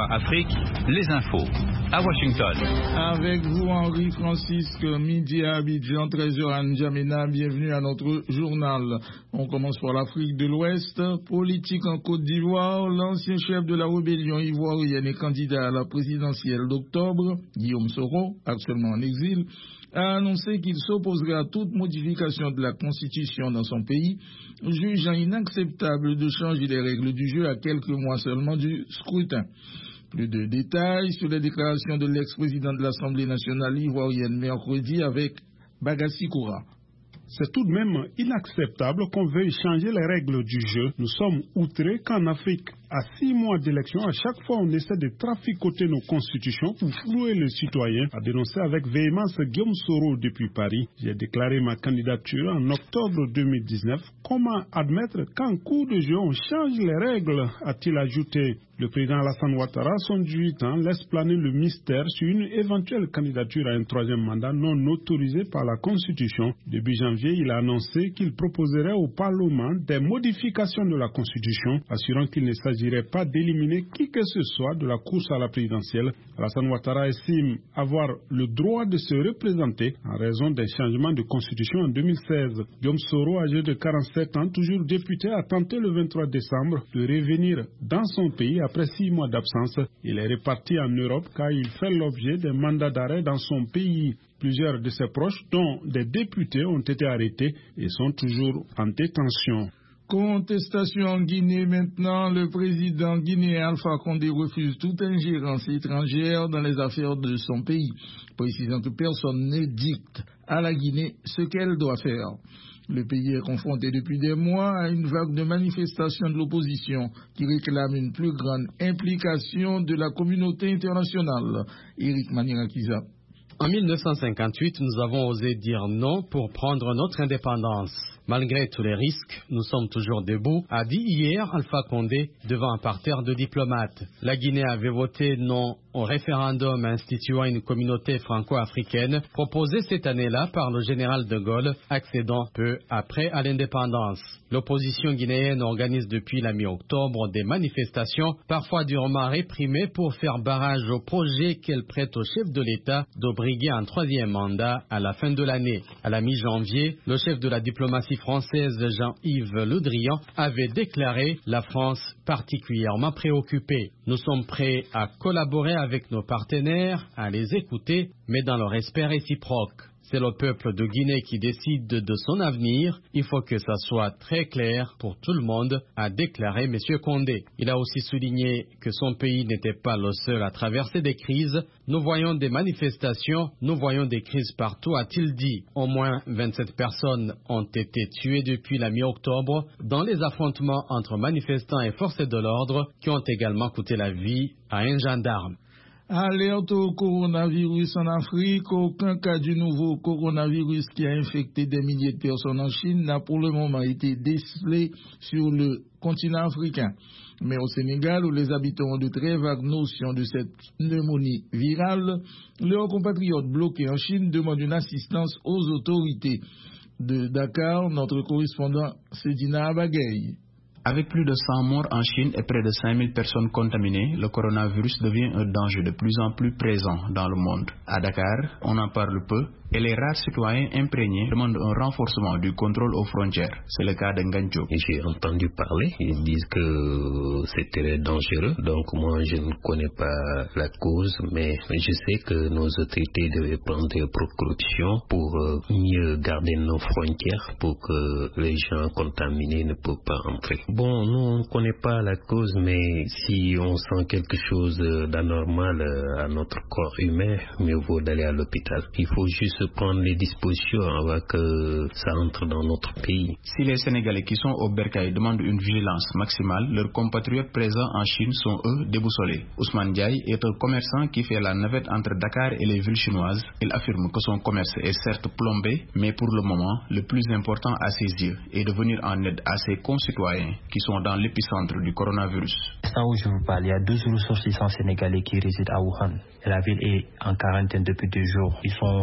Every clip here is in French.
VOA Afrique, les infos. À Washington. Avec vous, Henri-Francisque, midi à Abidjan, 13h à N'Djamena. Bienvenue à notre journal. On commence par l'Afrique de l'Ouest. Politique en Côte d'Ivoire. L'ancien chef de la rébellion ivoirienne et candidat à la présidentielle d'octobre, Guillaume Soro, actuellement en exil, a annoncé qu'il s'opposerait à toute modification de la Constitution dans son pays, jugeant inacceptable de changer les règles du jeu à quelques mois seulement du scrutin. Plus de détails sur les déclarations de l'ex-président de l'Assemblée nationale ivoirienne mercredi avec Bagassi Koura. C'est tout de même inacceptable qu'on veuille changer les règles du jeu. Nous sommes outrés qu'en Afrique, à 6 mois d'élection, à chaque fois on essaie de traficoter nos constitutions pour flouer les citoyens, a dénoncé avec véhémence Guillaume Soro depuis Paris. J'ai déclaré ma candidature en octobre 2019. Comment admettre qu'en cours de jeu on change les règles, a-t-il ajouté. Le président Alassane Ouattara, 78 ans, laisse planer le mystère sur une éventuelle candidature à un troisième mandat non autorisé par la Constitution. Début janvier, il a annoncé qu'il proposerait au Parlement des modifications de la Constitution, assurant qu'il ne s'agirait pas d'éliminer qui que ce soit de la course à la présidentielle. Alassane Ouattara estime avoir le droit de se représenter en raison des changements de Constitution en 2016. Guillaume Soro, âgé de 47 ans, toujours député, a tenté le 23 décembre de revenir dans son pays après 6 mois d'absence. Il est reparti en Europe car il fait l'objet d'un mandat d'arrêt dans son pays. Plusieurs de ses proches, dont des députés, ont été arrêtés et sont toujours en détention. Contestation en Guinée maintenant. Le président guinéen Alpha Condé refuse toute ingérence étrangère dans les affaires de son pays, précisant que personne ne dicte à la Guinée ce qu'elle doit faire. Le pays est confronté depuis des mois à une vague de manifestations de l'opposition qui réclame une plus grande implication de la communauté internationale. Éric Manirakiza. En 1958, nous avons osé dire non pour prendre notre indépendance. Malgré tous les risques, nous sommes toujours debout, a dit hier Alpha Condé devant un parterre de diplomates. La Guinée avait voté non au référendum instituant une communauté franco-africaine proposé cette année-là par le général de Gaulle, accédant peu après à l'indépendance. L'opposition guinéenne organise depuis la mi-octobre des manifestations, parfois durement réprimées, pour faire barrage au projet qu'elle prête au chef de l'État de briguer un troisième mandat à la fin de l'année. À la mi-janvier, le chef de la diplomatie française, Jean-Yves Le Drian, avait déclaré la France particulièrement préoccupée. Nous sommes prêts à collaborer avec nos partenaires, à les écouter, mais dans le respect réciproque. C'est le peuple de Guinée qui décide de son avenir. Il faut que ça soit très clair pour tout le monde, a déclaré M. Condé. Il a aussi souligné que son pays n'était pas le seul à traverser des crises. Nous voyons des manifestations, nous voyons des crises partout, a-t-il dit. Au moins 27 personnes ont été tuées depuis la mi-octobre dans les affrontements entre manifestants et forces de l'ordre qui ont également coûté la vie à un gendarme. Alerte au coronavirus en Afrique. Aucun cas du nouveau coronavirus qui a infecté des milliers de personnes en Chine n'a pour le moment été décelé sur le continent africain. Mais au Sénégal, où les habitants ont de très vagues notions de cette pneumonie virale, leurs compatriotes bloqués en Chine demandent une assistance aux autorités. De Dakar, notre correspondant Sedina Abagaye. Avec plus de 100 morts en Chine et près de 5000 personnes contaminées, le coronavirus devient un danger de plus en plus présent dans le monde. À Dakar, on en parle peu et les rares citoyens imprégnés demandent un renforcement du contrôle aux frontières. C'est le cas de Nganjo. J'ai entendu parler, ils disent que c'est très dangereux, donc moi je ne connais pas la cause, mais je sais que nos autorités devaient prendre des précautions pour mieux garder nos frontières, pour que les gens contaminés ne peuvent pas entrer. Bon, nous on ne connaît pas la cause, mais si on sent quelque chose d'anormal à notre corps humain, mieux vaut d'aller à l'hôpital. Il faut juste prendre les dispositions avant que ça entre dans notre pays. Si les Sénégalais qui sont au bercail demandent une vigilance maximale, leurs compatriotes présents en Chine sont eux déboussolés. Ousmane Diaye est un commerçant qui fait la navette entre Dakar et les villes chinoises. Il affirme que son commerce est certes plombé, mais pour le moment, le plus important à ses yeux est de venir en aide à ses concitoyens qui sont dans l'épicentre du coronavirus. L'instant où je vous parle, il y a 12 ressortissants sénégalais qui résident à Wuhan. La ville est en quarantaine depuis 2 jours. Ils ont lancé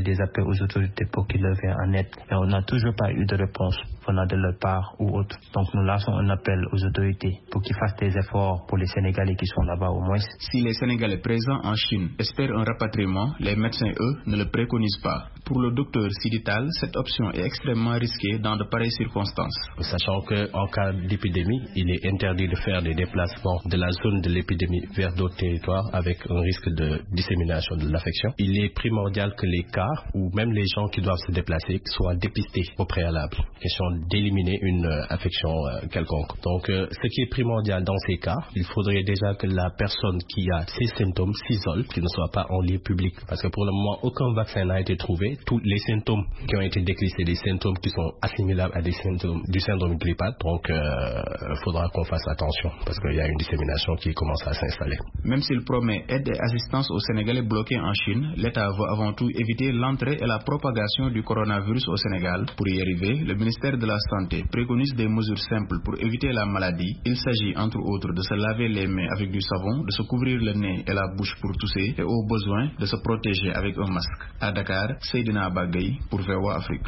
des appels aux autorités pour qu'ils leur viennent en aide. Mais on n'a toujours pas eu de réponse venant de leur part ou autre. Donc nous lançons un appel aux autorités pour qu'ils fassent des efforts pour les Sénégalais qui sont là-bas au moins. Si les Sénégalais présents en Chine espèrent un rapatriement, les médecins, eux, ne le préconisent pas. Pour le docteur Sidital, cette option est extrêmement risquée dans de pareilles circonstances. Sachant qu'en cas d'épidémie, il est interdit de faire des déplacements de la zone de l'épidémie vers d'autres territoires avec un risque de dissémination de l'infection. Il est primordial que les cas ou même les gens qui doivent se déplacer soient dépistés au préalable. Question d'éliminer une infection quelconque. Donc ce qui est primordial dans ces cas, il faudrait déjà que la personne qui a ces symptômes s'isole, qu'il ne soit pas en lieu public. Parce que pour le moment, aucun vaccin n'a été trouvé. Tous les symptômes qui ont été décrits, c'est des symptômes qui sont assimilables à des symptômes du syndrome grippal. Donc il faudra qu'on fasse attention parce qu'il y a une dissémination qui commence à s'installer. Même s'il promet aide et assistance aux Sénégalais bloqués en Chine, l'État veut avant tout éviter l'entrée et la propagation du coronavirus au Sénégal. Pour y arriver, le ministère de la Santé préconise des mesures simples pour éviter la maladie. Il s'agit entre autres de se laver les mains avec du savon, de se couvrir le nez et la bouche pour tousser et au besoin de se protéger avec un masque. À Dakar, Seydina Bagay pour VOA Afrique.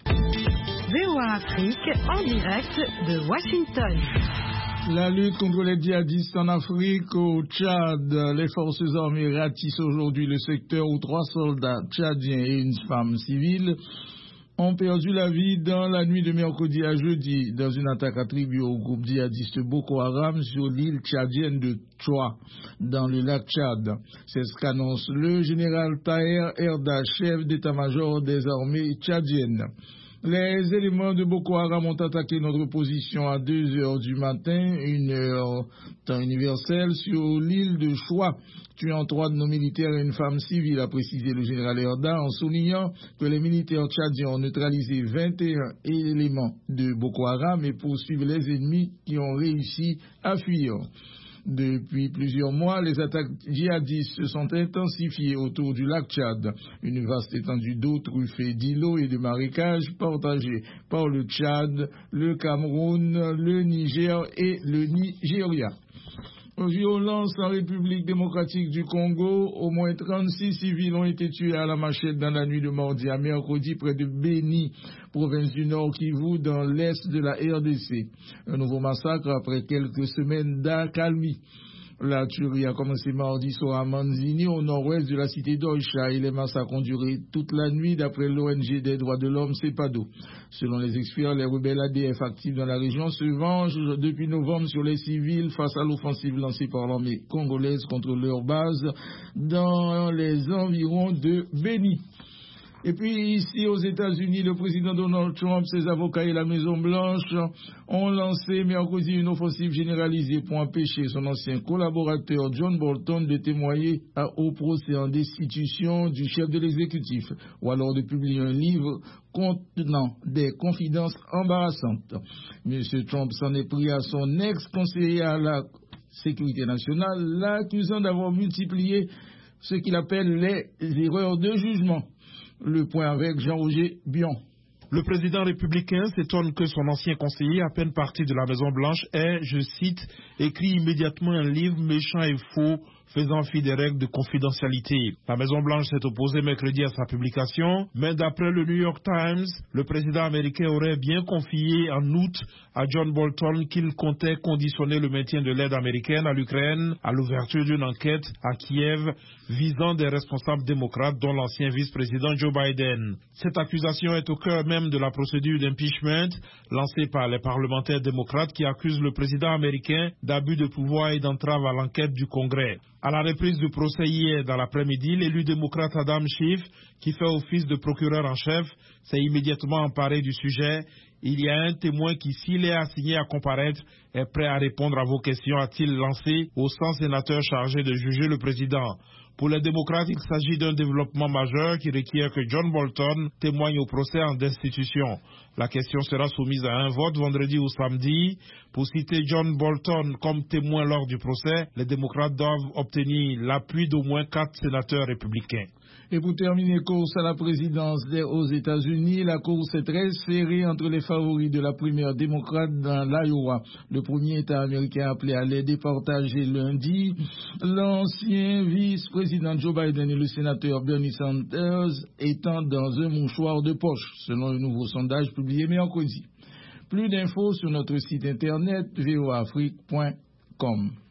VOA Afrique en direct de Washington. La lutte contre les djihadistes en Afrique, au Tchad, les forces armées ratissent aujourd'hui le secteur où 3 soldats tchadiens et une femme civile ont perdu la vie dans la nuit de mercredi à jeudi dans une attaque attribuée au groupe djihadiste Boko Haram sur l'île tchadienne de Tchoa, dans le lac Tchad. C'est ce qu'annonce le général Taher Erda, chef d'état-major des armées tchadiennes. Les éléments de Boko Haram ont attaqué notre position à 2h du matin, 1h temps universel, sur l'île de Choua, tuant 3 de nos militaires et une femme civile, a précisé le général Erda, en soulignant que les militaires tchadiens ont neutralisé 21 éléments de Boko Haram et poursuivent les ennemis qui ont réussi à fuir. Depuis plusieurs mois, les attaques djihadistes se sont intensifiées autour du lac Tchad, une vaste étendue d'eau truffée d'îlots et de marécages partagés par le Tchad, le Cameroun, le Niger et le Nigeria. Violence en République démocratique du Congo, au moins 36 civils ont été tués à la machette dans la nuit de mardi à mercredi près de Béni, province du Nord Kivu, dans l'est de la RDC. Un nouveau massacre après quelques semaines d'accalmie. La tuerie a commencé mardi soir à Manzini, au nord-ouest de la cité d'Oicha, et les massacres ont duré toute la nuit d'après l'ONG des droits de l'homme CEPADO. Selon les experts, les rebelles ADF actifs dans la région se vengent depuis novembre sur les civils face à l'offensive lancée par l'armée congolaise contre leur base dans les environs de Béni. Et puis ici aux États-Unis, le président Donald Trump, ses avocats et la Maison-Blanche ont lancé mercredi une offensive généralisée pour empêcher son ancien collaborateur John Bolton de témoigner au procès en destitution du chef de l'exécutif, ou alors de publier un livre contenant des confidences embarrassantes. M. Trump s'en est pris à son ex-conseiller à la sécurité nationale, l'accusant d'avoir multiplié ce qu'il appelle les erreurs de jugement. Le point avec Jean-Roger Bion. Le président républicain s'étonne que son ancien conseiller, à peine parti de la Maison-Blanche, ait, je cite, écrit immédiatement un livre méchant et faux, faisant fi des règles de confidentialité. La Maison-Blanche s'est opposée mercredi à sa publication, mais d'après le New York Times, le président américain aurait bien confié en août à John Bolton qu'il comptait conditionner le maintien de l'aide américaine à l'Ukraine à l'ouverture d'une enquête à Kiev visant des responsables démocrates dont l'ancien vice-président Joe Biden. Cette accusation est au cœur même de la procédure d'impeachment lancée par les parlementaires démocrates qui accusent le président américain d'abus de pouvoir et d'entrave à l'enquête du Congrès. À la reprise du procès hier dans l'après-midi, l'élu démocrate Adam Schiff, qui fait office de procureur en chef, s'est immédiatement emparé du sujet. Il y a un témoin qui, s'il est assigné à comparaître, est prêt à répondre à vos questions, a-t-il lancé aux 100 sénateurs chargés de juger le président. Pour les démocrates, il s'agit d'un développement majeur qui requiert que John Bolton témoigne au procès en destitution. La question sera soumise à un vote vendredi ou samedi. Pour citer John Bolton comme témoin lors du procès, les démocrates doivent obtenir l'appui d'au moins 4 sénateurs républicains. Et pour terminer, course à la présidence aux États-Unis, la course est très serrée entre les favoris de la primaire démocrate dans l'Iowa. Le premier État américain appelé à les départager lundi. L'ancien vice-président Joe Biden et le sénateur Bernie Sanders étant dans un mouchoir de poche, selon un nouveau sondage publié mercredi. Plus d'infos sur notre site internet voaafrique.com.